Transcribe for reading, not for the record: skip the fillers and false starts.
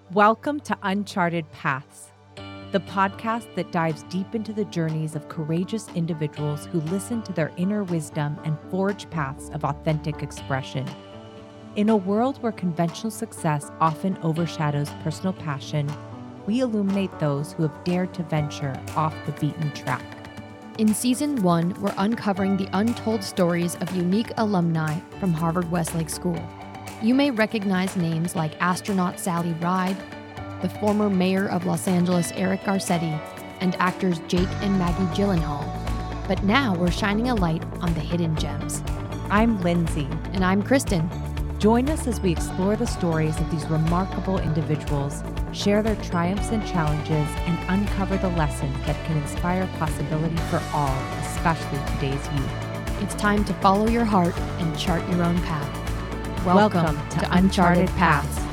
Welcome to Uncharted Paths, the podcast that dives deep into the journeys of courageous individuals who listen to their inner wisdom and forge paths of authentic expression. In a world where conventional success often overshadows personal passion, we illuminate those who have dared to venture off the beaten track. In Season 1, we're uncovering the untold stories of unique alumni from Harvard-Westlake School. You may recognize names like astronaut Sally Ride, the former mayor of Los Angeles Eric Garcetti, and actors Jake and Maggie Gyllenhaal. But now we're shining a light on the hidden gems. I'm Lindsay. And I'm Kristen. Join us as we explore the stories of these remarkable individuals, share their triumphs and challenges, and uncover the lessons that can inspire possibility for all, especially today's youth. It's time to follow your heart and chart your own path. Welcome to Uncharted Paths.